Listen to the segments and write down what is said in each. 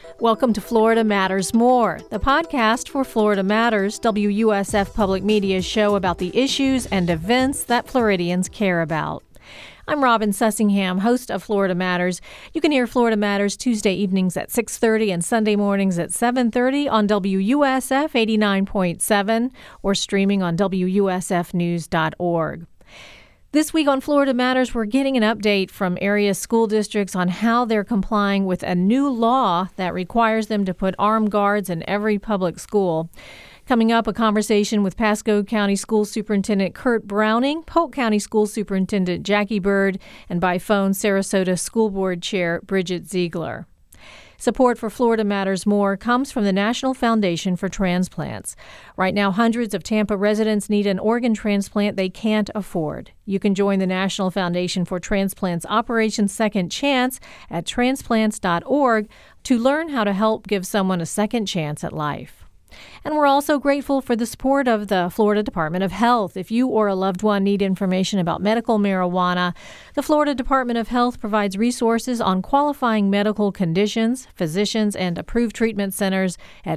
Welcome to Florida Matters More, the podcast for Florida Matters, WUSF Public Media's show about the issues and events that Floridians care about. I'm Robin Sussingham, host of Florida Matters. You can hear Florida Matters Tuesday evenings at 6:30 and Sunday mornings at 7:30 on WUSF 89.7 or streaming on WUSFnews.org. This week on Florida Matters, we're getting an update from area school districts on how they're complying with a new law that requires them to put armed guards in every public school. Coming up, a conversation with Pasco County School Superintendent Kurt Browning, Polk County School Superintendent Jackie Bird, and by phone, Sarasota School Board Chair Bridget Ziegler. Support for Florida Matters More comes from the National Foundation for Transplants. Right now, hundreds of Tampa residents need an organ transplant they can't afford. You can join the National Foundation for Transplants Operation Second Chance at transplants.org to learn how to help give someone a second chance at life. And we're also grateful for the support of the Florida Department of Health. If you or a loved one need information about medical marijuana, the Florida Department of Health provides resources on qualifying medical conditions, physicians, and approved treatment centers at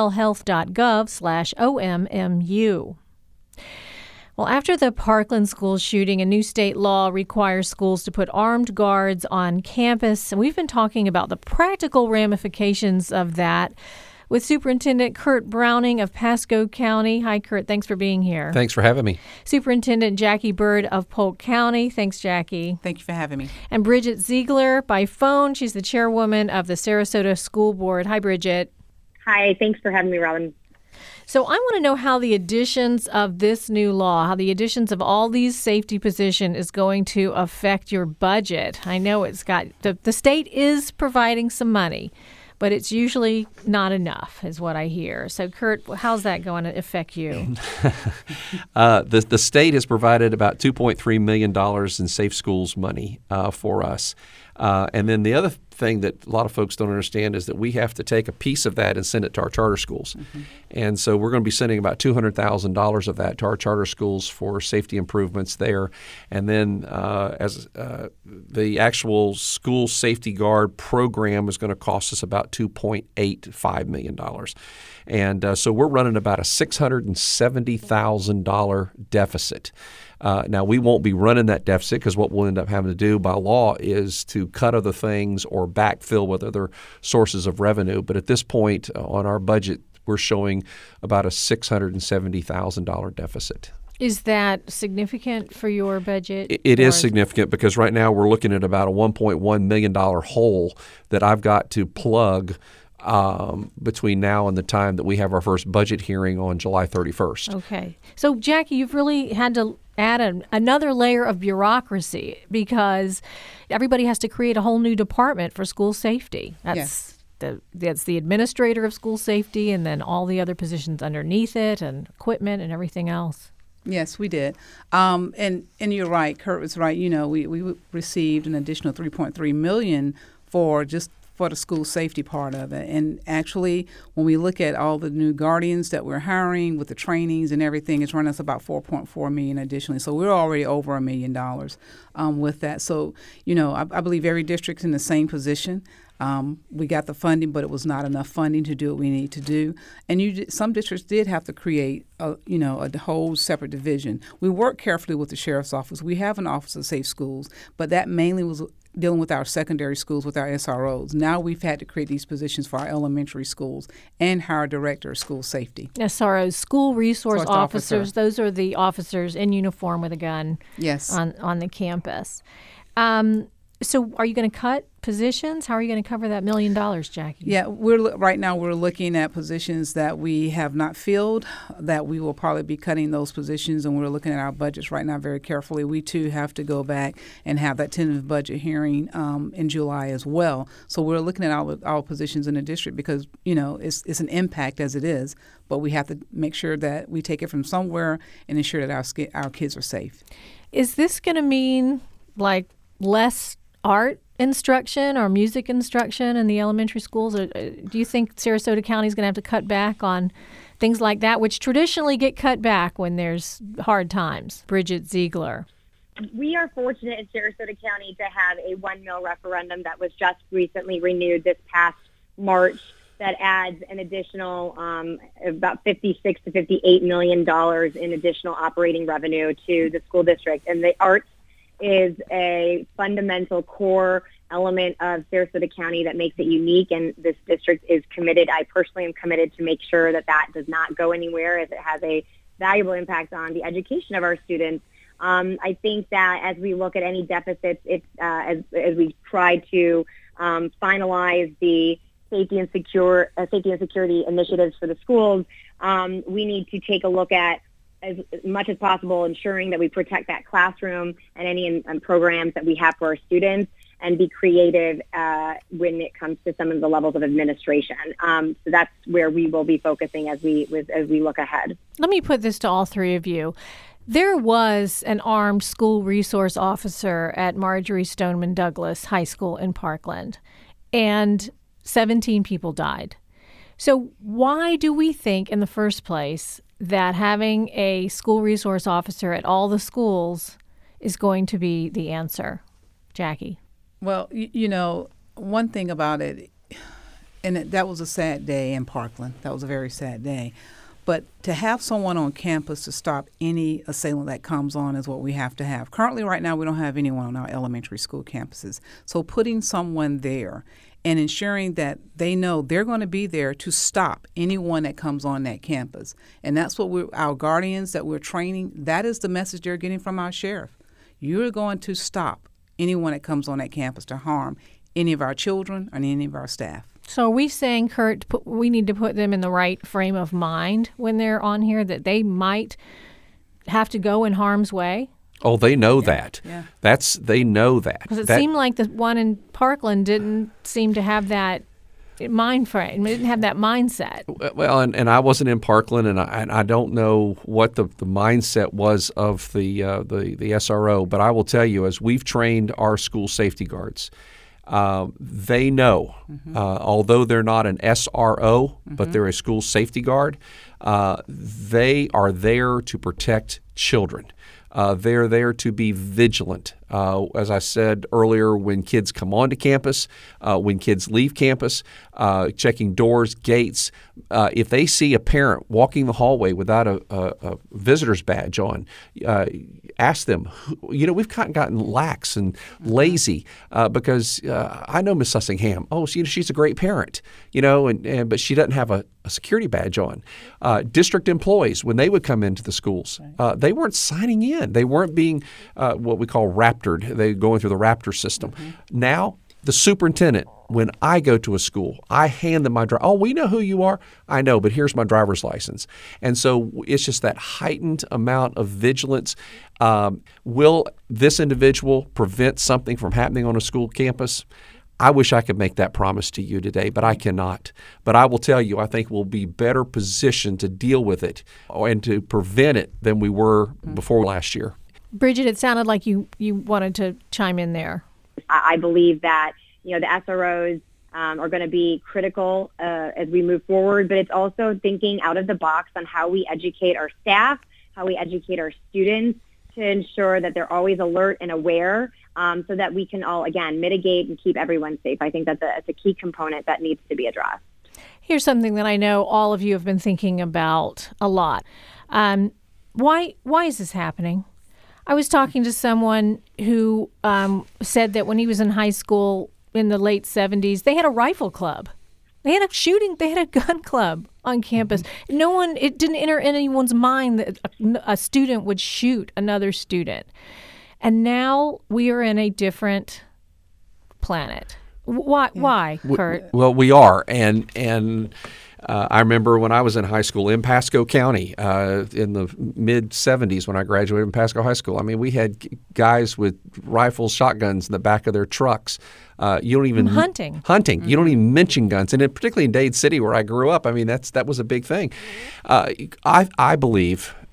flhealth.gov/OMMU. Well, after the Parkland school shooting, a new state law requires schools to put armed guards on campus. And we've been talking about the practical ramifications of that with Superintendent Kurt Browning of Pasco County. Hi, Kurt. Thanks for being here. Thanks for having me. Superintendent Jackie Bird of Polk County. Thanks, Jackie. Thank you for having me. And Bridget Ziegler by phone. She's the chairwoman of the Sarasota School Board. Hi, Bridget. Hi. Thanks for having me, Robin. So I want to know how the additions of this new law, how the additions of all these safety positions is going to affect your budget. I know it's got the state is providing some money, but it's usually not enough, is what I hear. So, Kurt, how's that going to affect you? The state has provided about $2.3 million in Safe Schools money for us. And then the other thing that a lot of folks don't understand is that we have to take a piece of that and send it to our charter schools. Mm-hmm. And so we're going to be sending about $200,000 of that to our charter schools for safety improvements there. And then the actual school safety guard program is going to cost us about $2.85 million. And so we're running about a $670,000 deficit. Now, we won't be running that deficit because what we'll end up having to do by law is to cut other things or backfill with other sources of revenue. But at this point on our budget, we're showing about a $670,000 deficit. Is that significant for your budget? It is significant because right now we're looking at about a $1.1 million hole that I've got to plug between now and the time that we have our first budget hearing on July 31st. Okay. So, Jackie, you've really had to add another layer of bureaucracy because everybody has to create a whole new department for school safety. That's the administrator of school safety and then all the other positions underneath it and equipment and everything else. Yes, we did. And you're right. Kurt was right. You know, we received an additional $3.3 million for the school safety part of it. And actually, when we look at all the new guardians that we're hiring with the trainings and everything, it's running us about $4.4 million additionally. So we're already over $1 million with that. So, you know, I believe every district's in the same position. We got the funding, but it was not enough funding to do what we need to do. And some districts did have to create a whole separate division. We worked carefully with the sheriff's office. We have an office of safe schools, but that mainly was dealing with our secondary schools with our SROs. Now we've had to create these positions for our elementary schools and hire a director of school safety. SROs, school resource officers. Those are the officers in uniform with a gun. Yes. On the campus. So are you going to cut positions? How are you going to cover that $1 million, Jackie? Yeah, right now we're looking at positions that we have not filled, that we will probably be cutting those positions, and we're looking at our budgets right now very carefully. We, too, have to go back and have that tentative budget hearing in July as well. So we're looking at all positions in the district because, you know, it's an impact as it is, but we have to make sure that we take it from somewhere and ensure that our kids are safe. Is this going to mean, like, less art instruction or music instruction in the elementary schools? Or do you think Sarasota County is going to have to cut back on things like that, which traditionally get cut back when there's hard times? Bridget Ziegler. We are fortunate in Sarasota County to have a $1 mil referendum that was just recently renewed this past March that adds an additional about $56 to $58 million in additional operating revenue to the school district. And the arts is a fundamental core element of Sarasota County that makes it unique, and this district is committed. I personally am committed to make sure that that does not go anywhere, as it has a valuable impact on the education of our students. I think that as we look at any deficits, as we try to finalize the safety and security initiatives for the schools, we need to take a look at, as much as possible, ensuring that we protect that classroom and any programs that we have for our students, and be creative when it comes to some of the levels of administration. So that's where we will be focusing as we look ahead. Let me put this to all three of you. There was an armed school resource officer at Marjorie Stoneman Douglas High School in Parkland, and 17 people died. So why do we think in the first place that having a school resource officer at all the schools is going to be the answer? Jackie? Well, one thing about it, and that was a sad day in Parkland. That was a very sad day. But to have someone on campus to stop any assailant that comes on is what we have to have. Currently, right now, we don't have anyone on our elementary school campuses. So putting someone there and ensuring that they know they're going to be there to stop anyone that comes on that campus. And that's what our guardians that we're training, that is the message they're getting from our sheriff. You're going to stop anyone that comes on that campus to harm any of our children or any of our staff. So are we saying, Kurt, we need to put them in the right frame of mind when they're on here, that they might have to go in harm's way? Oh, they know that. Yeah. They know that. Because it seemed like the one in Parkland didn't seem to have that mind frame. It didn't have that mindset. Well, and I wasn't in Parkland, and I don't know what the mindset was of the SRO. But I will tell you, as we've trained our school safety guards, they know, although they're not an SRO, but they're a school safety guard, they are there to protect children. They're there to be vigilant. As I said earlier, when kids come onto campus, when kids leave campus, checking doors, gates. If they see a parent walking the hallway without a visitor's badge on, ask them. We've gotten lax and lazy because I know Miss Sussingham. Oh, she's a great parent, but she doesn't have a security badge on. District employees, when they would come into the schools, they weren't signing in. They weren't being what we call raptored. They were going through the Raptor system. Now, the superintendent, when I go to a school, I hand them my driver. Oh, we know who you are. I know, but here's my driver's license. And so it's just that heightened amount of vigilance. Will this individual prevent something from happening on a school campus? I wish I could make that promise to you today, but I cannot. But I will tell you, I think we'll be better positioned to deal with it and to prevent it than we were before last year. Bridget, it sounded like you wanted to chime in there. I believe that the SROs are going to be critical as we move forward, but it's also thinking out of the box on how we educate our staff, how we educate our students to ensure that they're always alert and aware, so that we can all, again, mitigate and keep everyone safe. I think that's a key component that needs to be addressed. Here's something that I know all of you have been thinking about a lot. Why is this happening? I was talking to someone who said that when he was in high school in the late 70s, they had a rifle club. They had a gun club on campus. It didn't enter anyone's mind that a student would shoot another student. And now we are in a different planet. Why, Kurt? Well, we are. And I remember when I was in high school in Pasco County in the mid-'70s when I graduated from Pasco High School. I mean, we had guys with rifles, shotguns in the back of their trucks. You don't even hunting. Mm-hmm. You don't even mention guns, and particularly in Dade City where I grew up. I mean, that was a big thing. I believe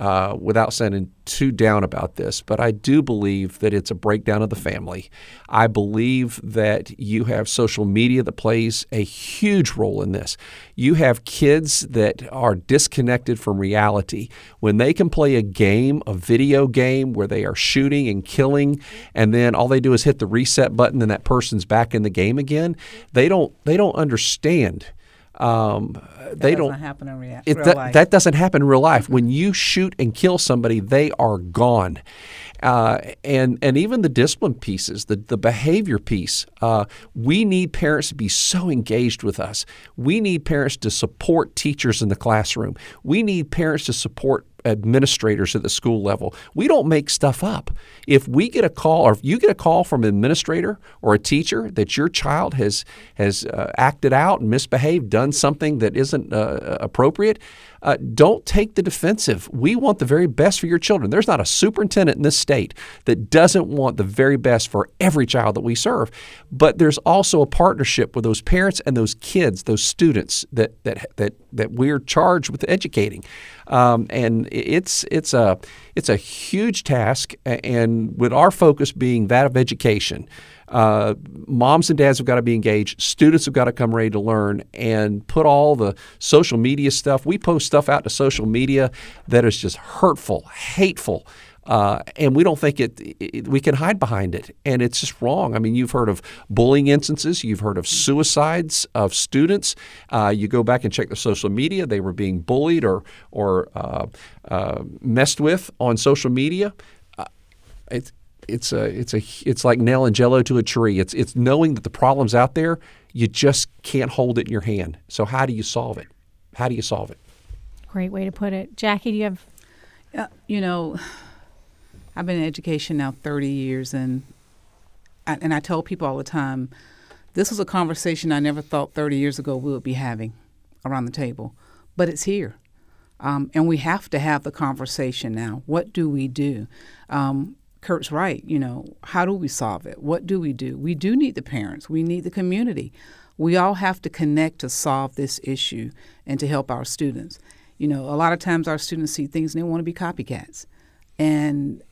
without sounding too down about this, but I do believe that it's a breakdown of the family. I believe that you have social media that plays a huge role in this. You have kids that are disconnected from reality. When they can play a game, a video game where they are shooting and killing, and then all they do is hit the reset button and that person's back in the game again, they don't understand. That doesn't happen in real life. That doesn't happen in real life. When you shoot and kill somebody, they are gone. And even the discipline pieces, the behavior piece, we need parents to be so engaged with us. We need parents to support teachers in the classroom. We need parents to support administrators at the school level. We don't make stuff up. If we get a call, or if you get a call from an administrator or a teacher that your child has acted out and misbehaved, done something that isn't appropriate, don't take the defensive. We want the very best for your children. There's not a superintendent in this state that doesn't want the very best for every child that we serve. But there's also a partnership with those parents and those kids, those students that we're charged with educating. And it's a huge task, and with our focus being that of education, moms and dads have got to be engaged. Students have got to come ready to learn and put all the social media stuff. We post stuff out to social media that is just hurtful, hateful. And we don't think we can hide behind it. And it's just wrong. I mean, you've heard of bullying instances. You've heard of suicides of students. You go back and check their social media. They were being bullied or messed with on social media. It's like nailing Jello to a tree. It's knowing that the problem's out there. You just can't hold it in your hand. So how do you solve it? How do you solve it? Great way to put it. Jackie, do you have? I've been in education now 30 years, and I tell people all the time, this was a conversation I never thought 30 years ago we would be having around the table, but it's here. And we have to have the conversation now. What do we do? Kurt's right. How do we solve it? What do? We do need the parents. We need the community. We all have to connect to solve this issue and to help our students. A lot of times our students see things and they want to be copycats. And,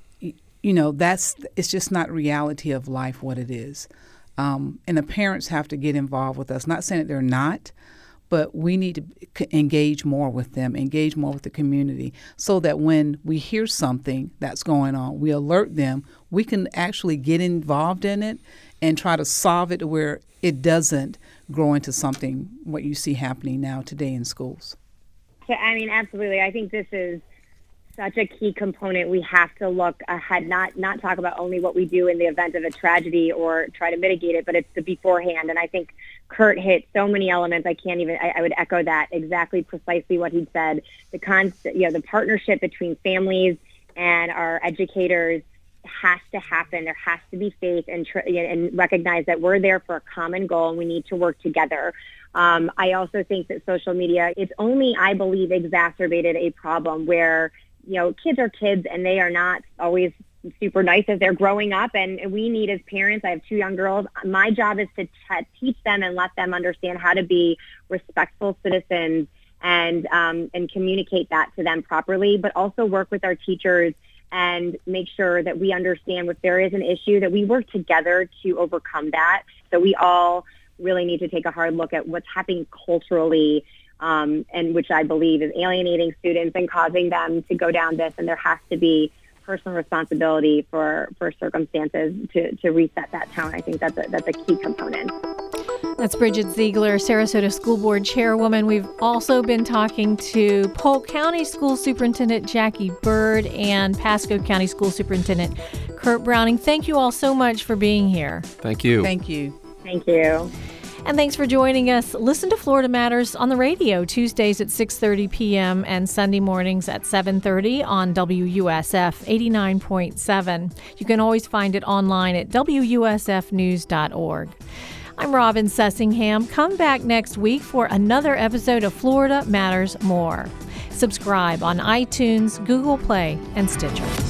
it's just not reality of life what it is. And the parents have to get involved with us. Not saying that they're not, but we need to engage more with them, engage more with the community, so that when we hear something that's going on, we alert them, we can actually get involved in it and try to solve it to where it doesn't grow into something what you see happening now today in schools. So, absolutely. I think this is such a key component. We have to look ahead, not talk about only what we do in the event of a tragedy or try to mitigate it, but it's the beforehand. And I think Kurt hit so many elements. I would echo that exactly precisely what he said. The partnership between families and our educators has to happen. There has to be faith and recognize that we're there for a common goal and we need to work together. I also think that social media, it's only, I believe, exacerbated a problem where kids are kids and they are not always super nice as they're growing up. And we need, as parents, I have 2 young girls. My job is to teach them and let them understand how to be respectful citizens and communicate that to them properly, but also work with our teachers and make sure that we understand if there is an issue, that we work together to overcome that. So we all really need to take a hard look at what's happening culturally, and which I believe is alienating students and causing them to go down this. And there has to be personal responsibility for circumstances to reset that tone. I think that's a key component. That's Bridget Ziegler, Sarasota School Board Chairwoman. We've also been talking to Polk County School Superintendent Jackie Bird and Pasco County School Superintendent Kurt Browning. Thank you all so much for being here. Thank you. Thank you. Thank you. And thanks for joining us. Listen to Florida Matters on the radio Tuesdays at 6:30 p.m. and Sunday mornings at 7:30 on WUSF 89.7. You can always find it online at WUSFnews.org. I'm Robin Sussingham. Come back next week for another episode of Florida Matters More. Subscribe on iTunes, Google Play, and Stitcher.